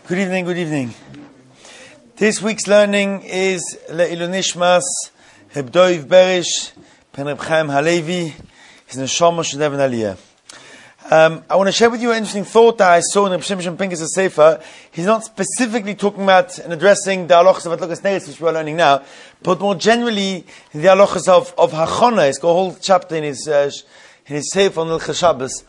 Good evening, good evening. This week's learning is Le'ilu Nishmas Hebdoiv Berish Ben Reb Chaim Halevi. His neshama should have an aliyah. I want to share with you an interesting thought that I saw in Reb Shimshon Pinchas' Sefer. He's not specifically talking about and addressing the halachas of Adlukas Neres, which we are learning now, but more generally the halachas of Hachana. He's got a whole chapter in his Sefer on Hilchos Shabbos.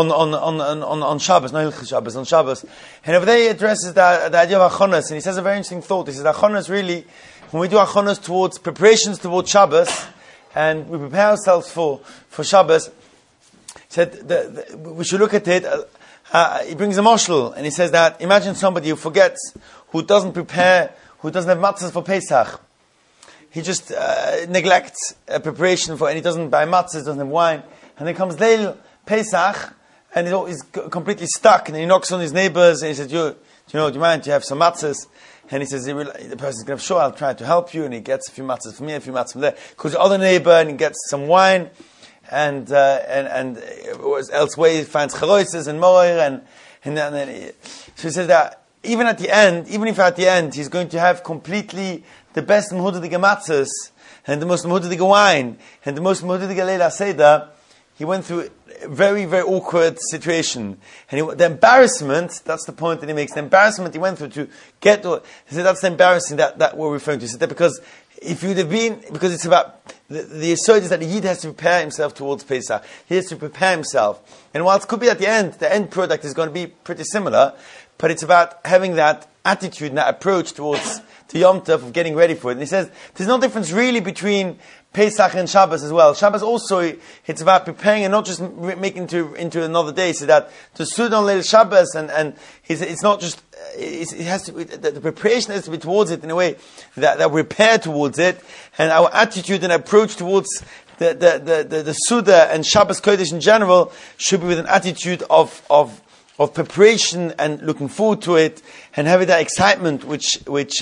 On Shabbos, not Hilchos Shabbos, on Shabbos. And over there he addresses the idea of Achonos, and he says a very interesting thought. He says Achonos really, when we do Achonos towards preparations towards Shabbos, and we prepare ourselves for Shabbos, he said we should look at it, he brings a mashal, and he says that, imagine somebody who forgets, who doesn't prepare, who doesn't have matzahs for Pesach. He just neglects preparation for, and he doesn't buy matzahs, doesn't have wine, and then comes Leil Pesach, and he's completely stuck, and he knocks on his neighbors, and he says, do you mind, do you have some matzahs? And he says, the person's going to, sure, I'll try to help you, and he gets a few matzahs from here, a few matzahs from there, goes to the other neighbor, and he gets some wine, and elsewhere he finds charoises and moir, so he says that, even if at the end, he's going to have completely the best mehudadige matzahs, and the most mehudadige wine, and the most mehudadige leila seder, he went through a very, very awkward situation. And the embarrassment, that's the point that he makes, the embarrassment he went through to get to, he said that's the embarrassing that we're referring to. He said that because if you'd have been, because it's about, the assertion is that the Yid has to prepare himself towards Pesach. He has to prepare himself. And while it could be at the end product is going to be pretty similar, but it's about having that attitude and that approach towards the Yom Tov of getting ready for it. And he says, there's no difference really between Pesach and Shabbos as well. Shabbos also, it's about preparing and not just making into another day. So that to Sudan on Leil Shabbos and it's not just, it has to be, the preparation has to be towards it in a way that we prepare towards it, and our attitude and approach towards the Suda and Shabbos Kodesh in general should be with an attitude of preparation and looking forward to it, and having that excitement which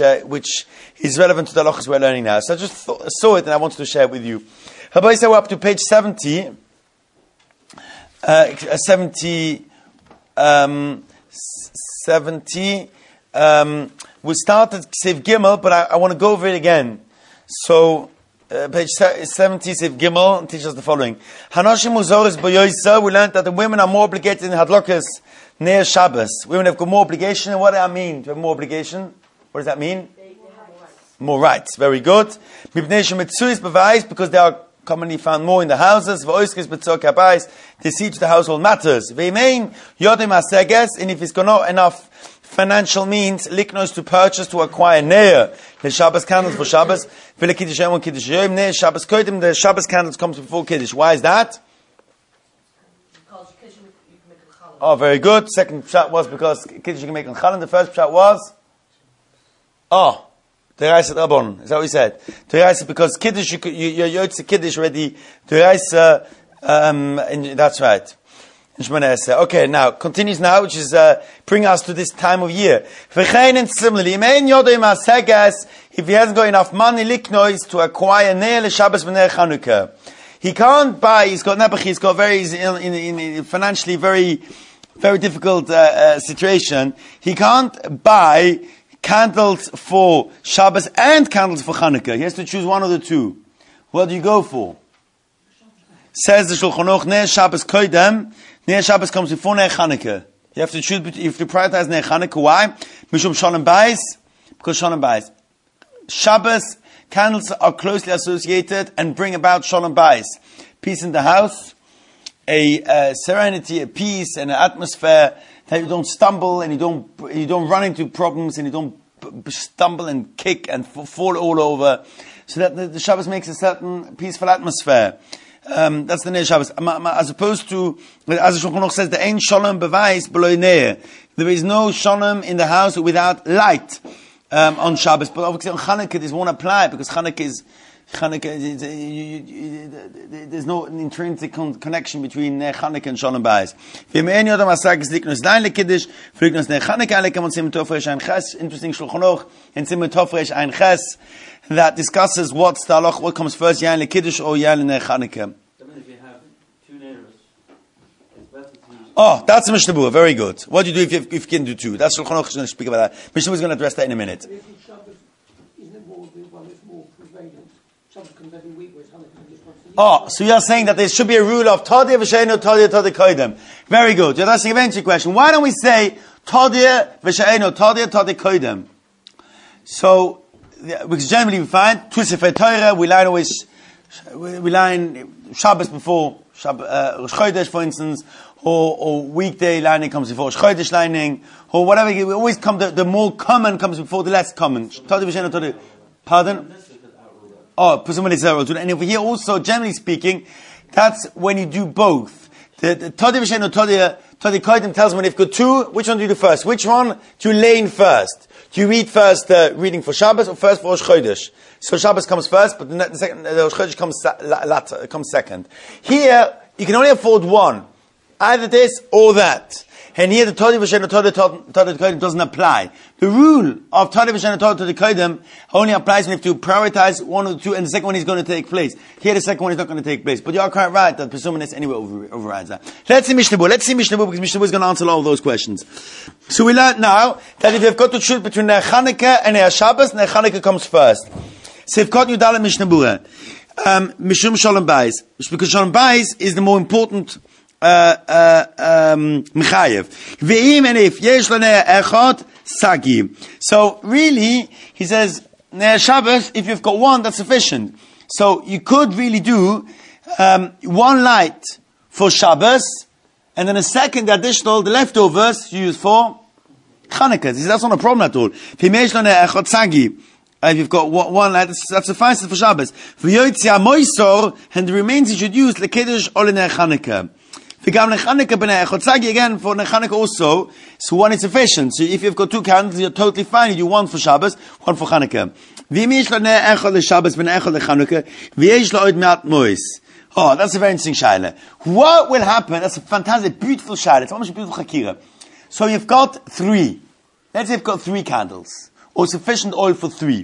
is relevant to the halachas we're learning now. So I just saw it and I wanted to share it with you. Rabbi said we're up to page 70. 70. We started Seif Gimel, but I want to go over it again. So page 70, Seif Gimel, teaches us the following. Hanoshim uzoris b'yoysa. We learned that the women are more obligated in hadlokas near Shabbos. Women have got more obligation. And what does that mean to have more obligation? What does that mean? More rights. Very good. Because they are commonly found more in the houses. They see to the household matters. And if it's got not enough financial means, liknos to purchase, to acquire near the Shabbos candles for Shabbos. The Shabbos candles comes before Kiddush. Why is that? Oh, very good. Second pshat was because Kiddush you can make on Chalan. The first pshat was Teiraisa Rabon. Is that what he said? Teiraisa because Kiddush you're Yotze Kiddush already. Teiraisa, that's right. Okay, now continues now, which is bring us to this time of year. And similarly, if he hasn't got enough money, liknois to acquire near Shabbos v'ner Chanukah, he can't buy. He's got nebuch. He's got in financially very, very difficult situation. He can't buy candles for Shabbos and candles for Chanukah. He has to choose one of the two. What do you go for? Says the Shulchan Aruch, Ner Shabbos Koidem. Ner Shabbos comes before Ner Chanukah. You have to choose. You have to prioritize Ner Chanukah. Why? Mishum Shalom Bayis. Because Shalom Bayis. Shabbos candles are closely associated and bring about Shalom Bayis. Peace in the house, a serenity, a peace, and an atmosphere that you don't stumble and you don't run into problems and you don't stumble and kick and fall all over. So that the Shabbos makes a certain peaceful atmosphere. That's the Ner Shabbos. As opposed to, as the Shulchan Aruch says, the Ein Shalom Bevayis B'lo Ner. There is no Shalom in the house without light on Shabbos. But obviously on Chanukah this won't apply because Chanukah there's no intrinsic connection between Ner Chanukah and Shalom Bayis. Interesting Shulchan Aruch in Simon Tofresh Ein Ches that discusses what comes first, Yain LeKiddush or Yain LeNer Chanukah. Oh, that's a Mishnah Berurah. Very good. What do you do if you can do two? That's Shulchan Aruch is going to speak about that. Mishnah Berurah is going to address that in a minute. But if Shabbos isn't more prevalent, Shabbos comes every week, whereas Hanukkah just once a year. Oh, so you're saying that there should be a rule of Tadia v'she'eino Tadia Tadia Koidem. Very good. You're asking a very interesting question. Why don't we say Tadia v'she'eino Tadia Tadia Koidem? So, because generally we find two Sefer Torah, we line Shabbos before Rosh Chodesh, for instance, or weekday lining comes before Rosh Chodesh lining, or whatever. We always come. The more common comes before the less common. Pardon? Oh, presumably it's zero. And over here also, generally speaking, that's when you do both. The Todi V'She'eino Todi Kodim tells me when you've got two, which one do you do first? Which one do you lay in first? Do you read first the reading for Shabbos or first for Rosh Chodesh? So Shabbos comes first, but the Rosh Chodesh comes second. Here, you can only afford one. Either this or that. And here the Todi V'She'eino Todi Kodim doesn't apply. The rule of Todi V'She'eino Todi Kodim only applies when you have to prioritize one or two, and the second one is going to take place. Here the second one is not going to take place. But you are quite right that presumptiveness anyway overrides that. Let's see Mishnah Berurah because Mishnah Berurah is going to answer all of those questions. So we learned now that if you've got to choose between Ner Chanukah and Ner Shabbos, Ner Chanukah comes first. So if got you down Mishnah Berurah, Mishum Shalom Bayis, because Shalom Bayis is the more important Mechayev. Ve'im, and if yesh lo ner echad sagi. So really, he says Ner Shabbos. If you've got one, that's sufficient. So you could really do one light for Shabbos, and then a second, the additional, the leftovers, you use for Chanukah. He says that's not a problem at all. Ve'im yesh lo ner echad sagi. If you've got one light, that suffices for Shabbos. V'yotzia moisor, and the remains you should use lekiddush or lener Chanukah. Again, for Chanukah also, so one is sufficient. So if you've got two candles, you're totally fine. You do one for Shabbos, one for Chanukah. Oh, that's a very interesting shaila. What will happen? That's a fantastic, beautiful shaila. It's almost a beautiful chakira. So you've got three. Let's say you've got three candles, or sufficient oil for three.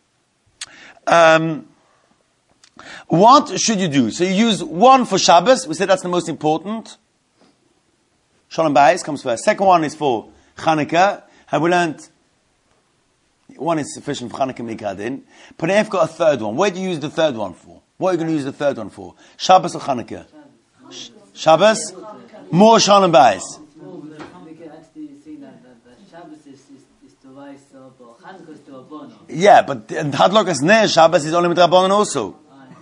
What should you do? So you use one for Shabbos. We said that's the most important. Shalom Bayis comes first. Second one is for Chanukah. And we learned one is sufficient for Chanukah Mikadin. But then you've got a third one. Where do you use the third one for? What are you going to use the third one for? Shabbos or Chanukah? Shabbos? More Shalom Bayis. Yeah, but Hadlokas Ner Shabbos is only with Rabbanon also.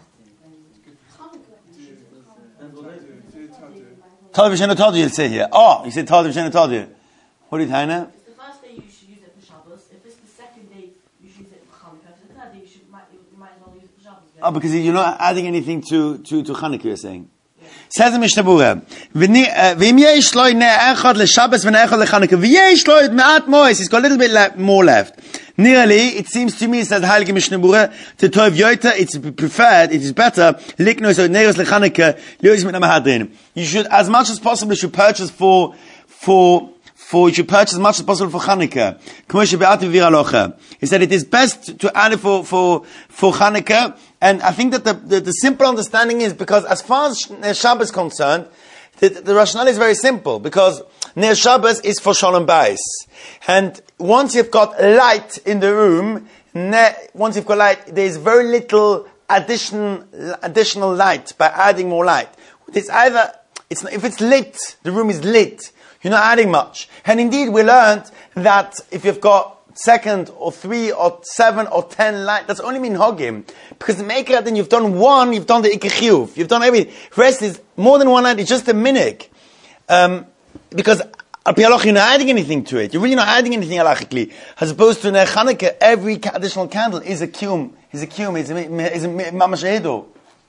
Tadi V'She'eino Tadi, you'll say here. Oh, you said Tadi V'She'eino Tadi. What do you think, Taina? If it's the first day, you should use it for Shabbos. If it's the second day, you should use it for Chanukah. If it's the third day, you might as well use it for Shabbos. Oh, because you're not adding anything to Chanukah, you're saying. Says the Mishnah Berurah, V'im yesh lo ner echad leShabbos v'ner echad leChanukah. V'yesh lo me'at mois. He's got a little bit more left. Nearly, it seems to me, says the Heilige Mishnah Berurah, to Tov Yoita, it's preferred, it is better, liknos o neros leChanukah, lios mit namahadrin. You should, as much as possible, you should purchase you should purchase as much as possible for Chanukah. He said it is best to add it for Chanukah, and I think that the simple understanding is because as far as Ner Shabbos is concerned, the rationale is very simple, because Ner Shabbos is for Shalom Bayis. And once you've got light in the room, once you've got light, there's very little additional light by adding more light. If it's lit, the room is lit, you're not adding much. And indeed, we learned that if you've got second or 3 or 7 or 10 light, that's only minhagim. Because the maker, then you've done one, you've done the ikechiyuv, you've done everything. Rest is more than one light, it's just a minig. Because al pi halach, you're not adding anything to it. You're really not adding anything halachically. As opposed to Ner Chanukah, every additional candle is a kiyum, is a mamash edo.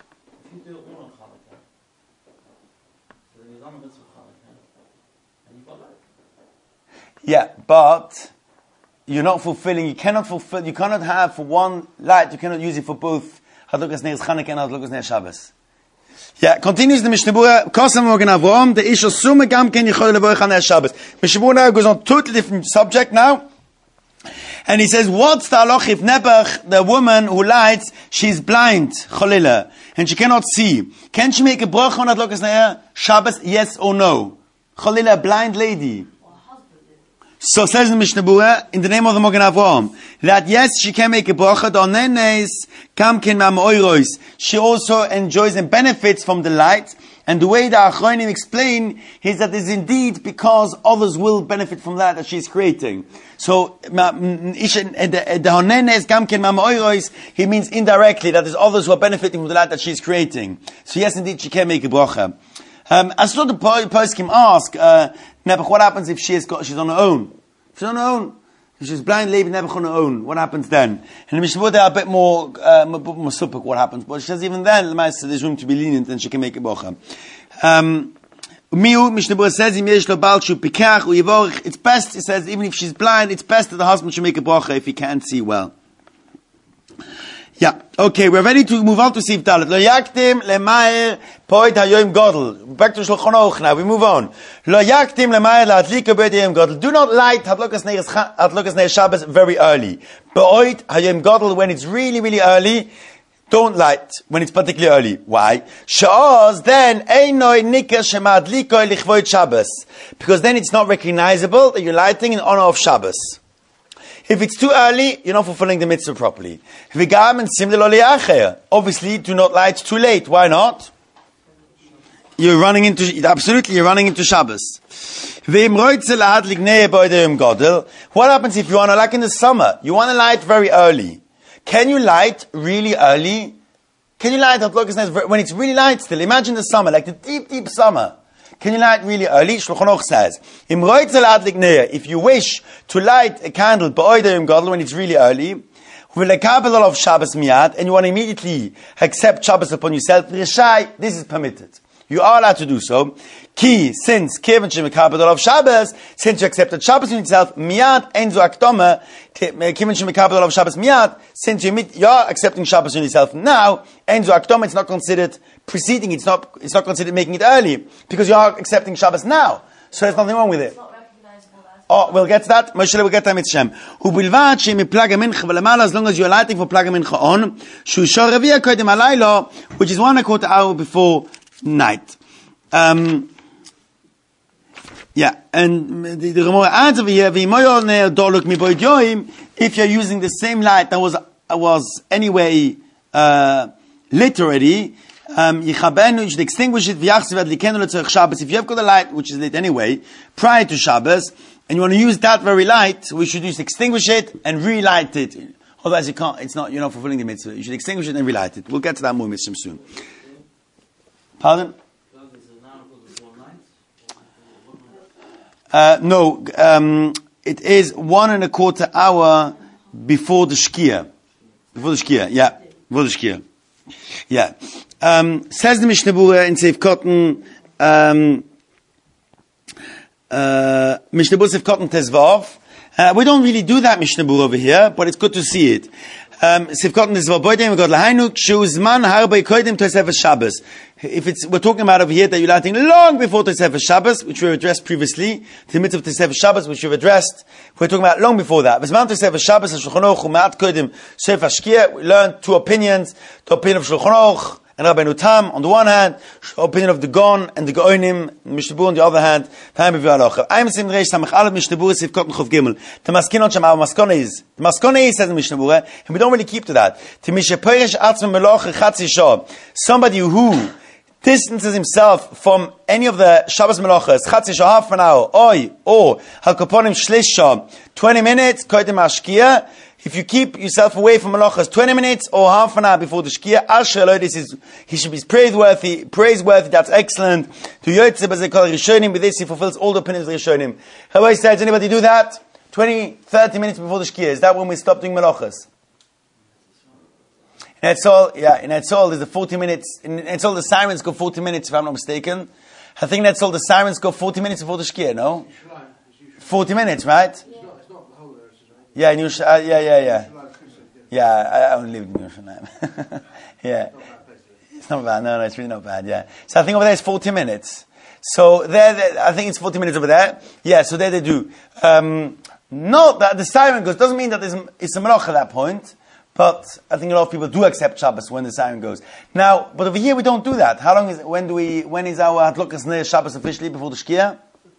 Yeah, but you're not fulfilling, you cannot have for one light, you cannot use it for both Hadlukas Ner Chanukah and Hadlukas Ner Shabbos. Yeah, continues the Mishnah Berurah, Kosam Morgan Avram, the Ish Sume Gam Ken Yichol Levoich Ner Shabbos. Mishnah Berurah now goes on a totally different subject now. And he says, what's the halach if Nebuch, the woman who lights, she's blind, Cholila, and she cannot see? Can she make a bracha on Hadlukas Ner Shabbos, yes or no? Cholila, a blind lady. Or a husband did. So says the Mishnah Berurah, in the name of the Mogen Avraham, that yes, she can make a bracha, she also enjoys and benefits from the light. And the way the Achronim explain is that it's indeed because others will benefit from that she's creating. So, he means indirectly that there's others who are benefiting from the light that she's creating. So yes, indeed, she can make a bracha. I saw the poskim ask, Nebuch, what happens if she's on her own? If she's on her own, if she's blind lady, Nebuch on her own, what happens then? And the Mishnah Berurah a bit more supuk what happens. But she says even then, there's room to be lenient and she can make a bracha. Mishnah Berurah says, it's best, it says, even if she's blind, it's best that the husband should make a bracha if he can't see well. Yeah. Okay, we're ready to move on to Sif Dalet. Lo yaktim lemair poit hayoim godel. Back to Shulchan Aruch now. We move on. Lo yaktim lemair la'adlika poit hayoim godel. Do not light Hadlokas Ner Shabbos very early. Poit hayoim godel, when it's really, really early, don't light when it's particularly early. Why? Sha'oz, then einoi nika shemadlikoi lichvoit Shabbos. Because then it's not recognizable that you're lighting in honor of Shabbos. If it's too early, you're not fulfilling the mitzvah properly. Obviously, do not light too late. Why not? You're running into Shabbos. What happens if you want to, like in the summer, you want to light very early? Can you light really early? Can you light when it's really light still? Imagine the summer, like the deep, deep summer. Can you light really early? Shulchan Aruch says, if you wish to light a candle when it's really early, and you want to immediately accept Shabbos upon yourself, this is permitted. You are allowed to do so. Since you accepted Shabbos in itself, since you are accepting Shabbos in yourself now, it's not considered preceding, it's not considered making it early, because you are accepting Shabbos now. So there's nothing wrong with it. It's not recognizable as... Oh, we'll get to that. Moshe will get to Mitzshem. As long as you're lighting for Plaga Mincha on, which is 1/4 hour before night. Yeah, and the Gemara adds over here, if you're using the same light that was anyway lit already, you should extinguish it. If you have got a light which is lit anyway, prior to Shabbos, and you want to use that very light, we should just extinguish it and relight it. Otherwise you can't, you're not fulfilling the mitzvah. You should extinguish it and relight it. We'll get to that more mitzvah soon. Pardon? No, it is 1/4 hour before the Shkia. Yeah. Says the Mishnah Berurah in Seif Cotton, Mishnah Berurah Seif Cotton Tezvav. We don't really do that Mishnah Berurah over here, but it's good to see it. Seif Cotton Tezvav Boydem, we got Lahainuk, Shuzman Harbei Koidim Tosefes Shabbos. We're talking about over here that you're lighting long before Tosefes Shabbos, which we've addressed previously, the mitzvah of Tosefes Shabbos, which we've addressed. We're talking about long before that. V'zman Tosefes Shabbos, Shulchan Aruch, U'Ma'at Koidim, Seif Hashkia. We learned two opinions, the opinion of Shulchan Aruch and Rabbeinu Tam on the one hand, opinion of the Gon and the Gaonim, Mishnah Berurah on the other hand. The Maskona is, says the Mishnah Berurah, and we don't really keep to that. Somebody who distances himself from any of the Shabbos Melachas, half an hour, or Hakaponim Shlisha, 20 minutes, Koidim Ashkia. If you keep yourself away from Melachas 20 minutes or half an hour before the Shkia, he should be praiseworthy, that's excellent. To Yotzeh B'Zekol Rishonim, with this he fulfills all the opinions of Rishonim. However, does anybody do that? 20, 30 minutes before the Shkia, is that when we stop doing Melachas? In Etzol, there's the 40 minutes, in Etzol the sirens go 40 minutes if I'm not mistaken. I think Etzol the sirens go 40 minutes before the Shkia, no? 40 minutes, right? Yeah, in Yerushalayim. Yeah, I only live in Yerushalayim. Yeah. It's not bad. No, it's really not bad, yeah. So I think over there it's 40 minutes. So there, I think it's 40 minutes over there. Yeah, so there they do. Not that the siren goes, doesn't mean that it's a melach at that point, but I think a lot of people do accept Shabbos when the siren goes. Now, but over here we don't do that. When is our Hadlokas Ner Shabbos officially before the Shkia?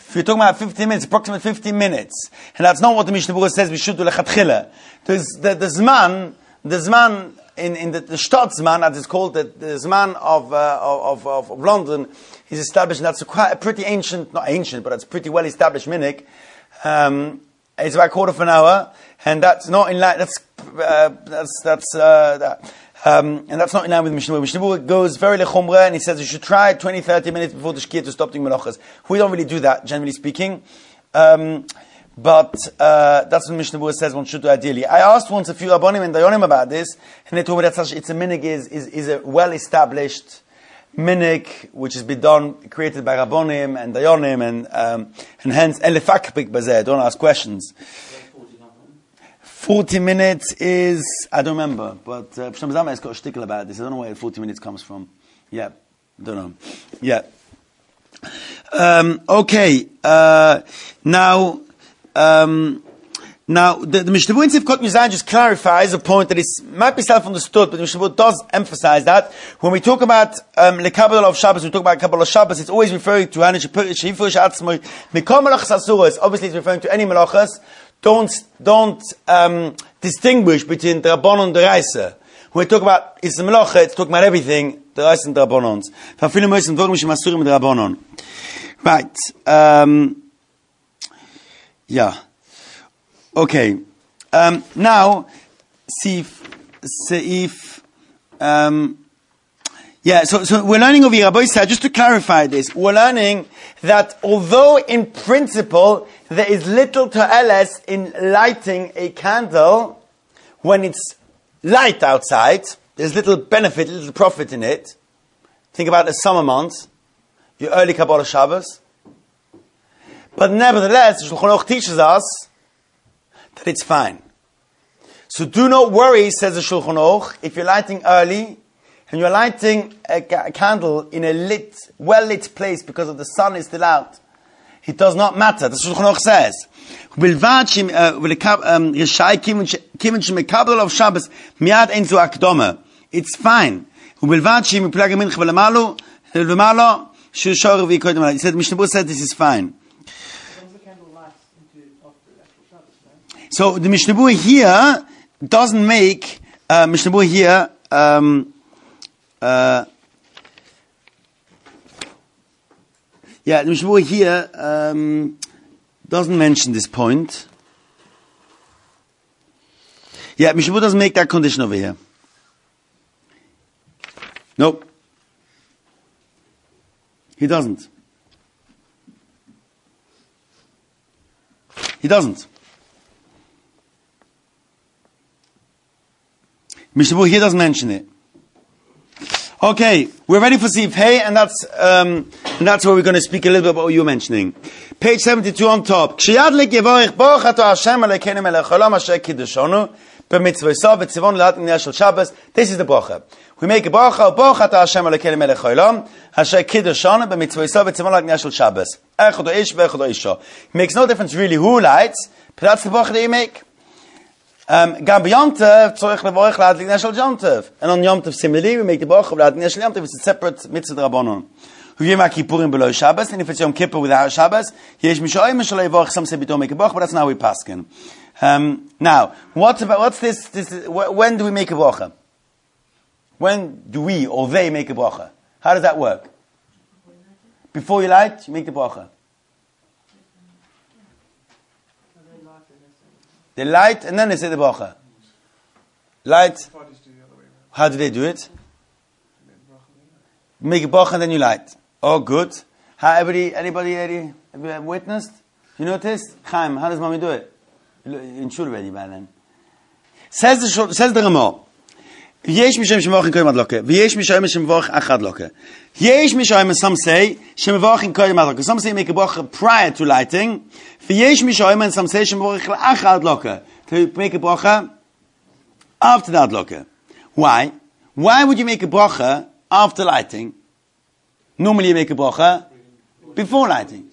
If you're talking about 15 minutes, approximately 15 minutes, and that's not what the Mishnah Berurah says we should do lechatchila. There's the Zman in the Stadtzman, as it's called, the Zman of London, is established, and that's a pretty ancient, not ancient, but it's pretty well established minhag. It's about a quarter of an hour, and that's not in line. And that's not in line with Mishnah Berurah. Mishnah Berurah goes very lechumra, and he says you should try 20-30 minutes before the shkia to stop doing melachas. We don't really do that, generally speaking. But that's what Mishnah Berurah says one should do ideally. I asked once a few Rabbonim and Dayanim about this, and they told me that it's a minhag is a well-established minhag which has been done, created by Rabbonim and Dayanim, and hence elefakpik bazeh. Don't ask questions. 40 minutes is, I don't remember, but Psham Zama has got a shtickle about this. I don't know where 40 minutes comes from. Yeah, don't know. Yeah. Okay. Now, the Mishnah Berurah in Sivkot Mizan just clarifies a point that might be self-understood, but the Mishnah Berurah does emphasize that when we talk about lekabel of Shabbos, we talk about kabbalah of Shabbos, it's always referring to obviously it's referring to any melachas. Don't distinguish between the Rabbanon and the Reisa. When we talk about it's the melacha, it's talking about everything, the Reisa and the Rabbanons. Right. Yeah. Okay. Now, Seif. So we're learning over here, Rabbi said, just to clarify this, we're learning that although in principle there is little ta'eles in lighting a candle when it's light outside, there's little benefit, little profit in it. Think about the summer months, your early Kabbalah Shabbos. But nevertheless, the Shulchan Aruch teaches us that it's fine. So do not worry, says the Shulchan Aruch, if you're lighting early, and you're lighting a candle in a well-lit place because of the sun is still out. It does not matter. That's what Shulchan Aruch says. It's fine. He said, Mishnah Berurah said this is fine. So the Mishnah Berurah here doesn't make, Mishnah Berurah here, the Mishnah Berurah here doesn't mention this point. Yeah, Mishnah Berurah doesn't make that condition over here. Nope. He doesn't. He doesn't. Mishnah Berurah here doesn't mention it. Okay, we're ready for Sif Hey, and that's where we're going to speak a little bit about what you were mentioning. Page 72 on top. This is the bracha. We make a bracha, Boch Ata Hashem Elokeinu Melech Haolam, Asher Kiddushanu b'mitzvosav v'tzivon l'Akniyah shel Shabbos. Echad o ish v'echad o isha. It makes no difference really who lights, but that's the bracha that you make. Gam b'Yom Tov tzorich levorech l'Akniyah shel Yom Tov. And on Yom Tov similarly, we make the bracha l'Akniyah shel Yom Tov. It's a separate mitzvah d'Rabbanon. Yom Kippurim below Shabbos, and if it's Yom Kippur without Shabbos, yesh mishoyim shel levorech. Some say b'to make a bracha, but that's not how we paskin. Now, what's this? When do we make a bracha? When do we or they make a bracha? How does that work? Before you light, you make the bracha. They light and then they say the bracha. Light. How do they do it? Make a bracha and then you light. Oh, good. How anybody witnessed? You noticed? Chaim, how does mommy do it? In shul already by then. Says the Ramah. Yesh mishoyim shemavachin koyim ad loke. V'yesh mishoyim shemavach achad loke. Yesh mishoyim, some say, shemavachin koyim ad loke. Some say make a bracha prior to lighting. V'yesh mishoyim, and some say shemavachin achad loke. To make a bracha after that loke. Why? Why would you make a bracha after lighting? Normally you make a bracha before lighting.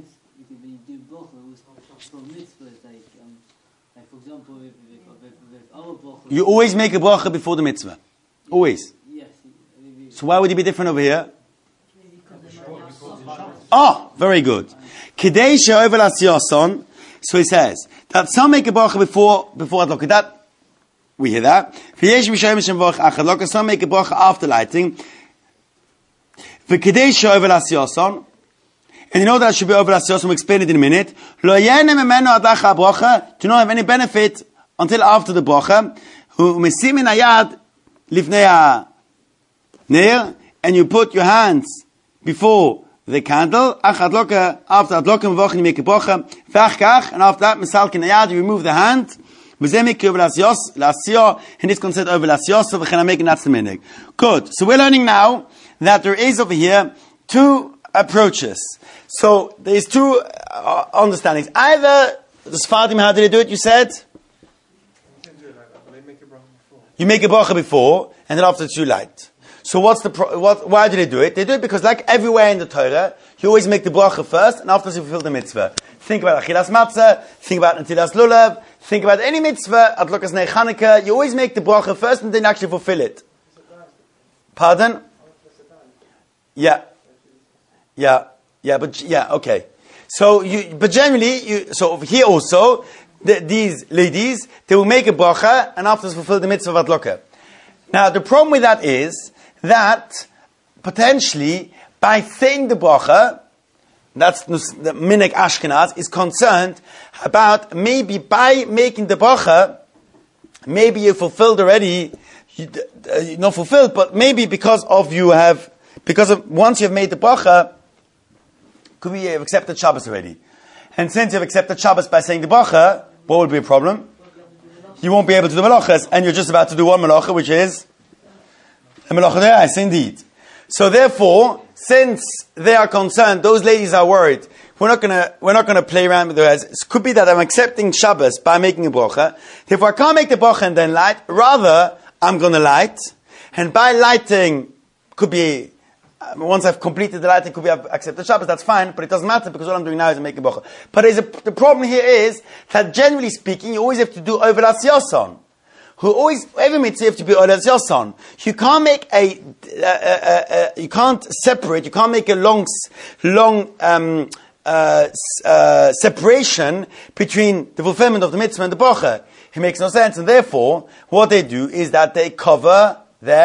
You always make a bracha before the mitzvah. Always. So why would it be different over here? Oh, very good. Kidei she'ovel asyoson. So he says that some make a bracha before adloka. That we hear that. V'yesh mishoyim shemvorach achad adloka. Some make a bracha after lighting. V'kidei she'ovel asyoson. And you know that should be over asyoson. We'll explain it in a minute. Lo yenem memeno adlacha bracha. Do not have any benefit until after the bracha. Hu mesimin hayad lifnei neir, and you put your hands before the candle. After adloka mevochen you make a bracha. V'achkach, and after that misalkin hayad you remove the hand. V'zemik over lasyo, and it's considered over lasyo. So v'chen making that's the minhag. Good. So we're learning now that there is over here two approaches. So there's two understandings. Either the Sfardim, how did they do it? You said you make a bracha before, and then after it's too light. So why do they do it? They do it because, like everywhere in the Torah, you always make the bracha first, and after you fulfill the mitzvah. Think about achilas matzah, think about netilas lulav, think about any mitzvah, adlokas nei Chanukah. You always make the bracha first, and then actually fulfill it. Pardon? Yeah, okay. So but generally, so over here also, these ladies, they will make a bracha, and after fulfill the mitzvah of adloka. Now, the problem with that is that potentially, by saying the bracha, that's the Minhag Ashkenaz, is concerned about maybe by making the bracha, maybe you fulfilled already, not fulfilled, but maybe because of once you've made the bracha, could be you've accepted Shabbos already. And since you've accepted Shabbos by saying the bracha, what would be a problem? You won't be able to do malachas, and you're just about to do one malacha, which is a malacha de'oraisa, indeed. So therefore, since they are concerned, those ladies are worried, we're not gonna play around with the rest. It could be that I'm accepting Shabbos by making a bracha. Therefore, I can't make the bracha and then light. Rather, I'm gonna light, and by lighting, could be once I've completed the lighting, could be I've accepted Shabbos. That's fine, but it doesn't matter because all I'm doing now is making a bracha. But the problem here is that generally speaking, you always have to do over lasyoson. Every mitzvah you have to be over lasyoson. You can't make you can't separate. You can't make a long separation between the fulfillment of the mitzvah and the bracha. It makes no sense, and therefore, what they do is that they cover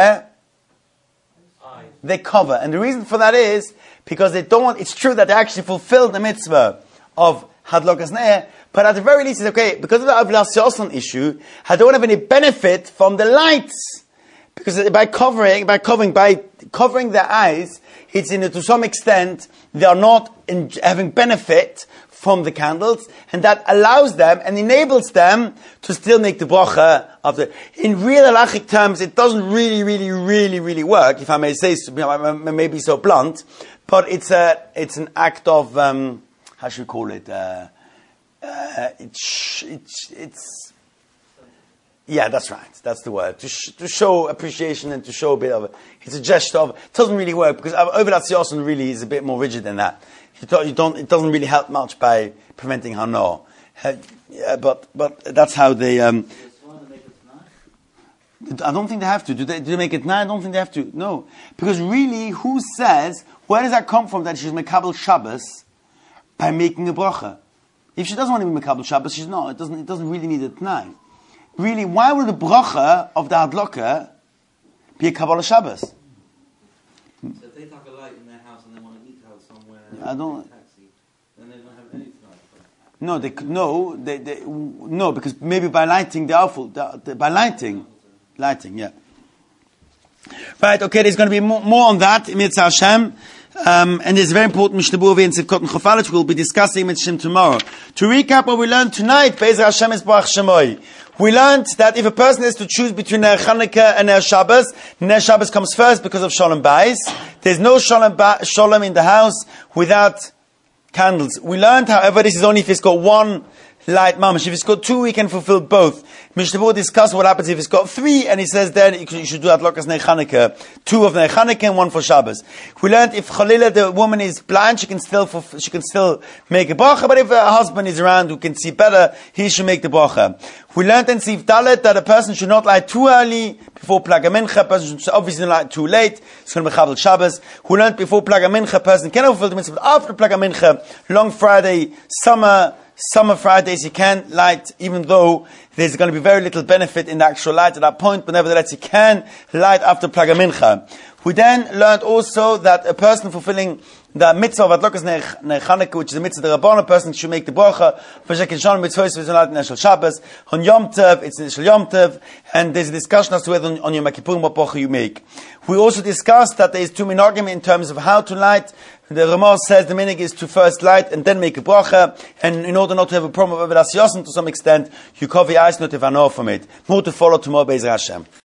and the reason for that is because they don't want, it's true that they actually fulfilled the mitzvah of hadlokas ne'er, but at the very least it's okay, because of the avlas yoson issue, I don't have any benefit from the lights, because by covering their eyes, it's to some extent, they are not having benefit from the candles, and that allows them and enables them to still make the bracha after. In real halachic terms, it doesn't really work, if I may say so, I may be so blunt, but it's an act of, how should we call it? Yeah, that's right. That's the word. To show appreciation and to show a bit of it's a gesture of, it doesn't really work, because Ovedat Yoson really is a bit more rigid than that. It doesn't really help much by preventing Hanor. But that's how they, I don't think they have to. Do they make it now? I don't think they have to. No. Because really, who says, where does that come from that she's Mekabel Shabbos by making a bracha? If she doesn't want to be Mekabel Shabbos, she's not. It doesn't really need a T'nai. Really, why would the bracha of the Hadloka be a Kabbalah Shabbos? So if they tuck a light in their house and they want to eat out somewhere, I don't. Taxi, then they don't have any tonight. No, because maybe by lighting they are full. By lighting, yeah. Right. Okay. There's going to be more on that in Mitzvah Hashem. And there's a very important Mishnah Berurah in Sivkot and Chofal, which we'll be discussing with Shem tomorrow. To recap what we learned tonight, Be'ezer Hashem is Barach Shemoi. We learned that if a person has to choose between Ner Chanukah and Ner Shabbos comes first because of Shalom Bayis. There's no Shalom in the house without candles. We learned, however, this is only if it's got one light mamash. If he's got 2, he can fulfill both. Mishnah Berurah discuss what happens if he's got 3, and he says then you should do Adlokas Ner Chanukah, 2 of Ner Chanukah and 1 for Shabbos. We learned if Chalila, the woman, is blind, she can still make a bracha, but if her husband is around who can see better, he should make the bracha. We learned in Sif Dalet that a person should not light too early before Plag HaMincha, a person should obviously not light too late, it's going to be Chabal Shabbos. We learned before Plag HaMincha, a person cannot fulfill the mitzvah, but after Plag HaMincha, long Friday, summer Fridays, you can light, even though there's going to be very little benefit in the actual light at that point, but nevertheless, you can light after Plag HaMincha. We then learned also that a person fulfilling the mitzvah of Adlokas Ner Chanukah, which is the mitzvah of the Rabbanah, person should make the bracha. V'shek Shon mitzvah is light in Neshel Shabbos. On Yom Tov, it's Neshel Yom Tov, and there's a discussion as to whether on Yom Kippurim what bracha you make. We also discussed that there is 2 min argument in terms of how to light. The Ramah says the minig is to first light and then make a bracha, and in order not to have a problem with Avodas Yosem to some extent, you cover your eyes not to have an from it. More to follow tomorrow, Be'ez Hashem.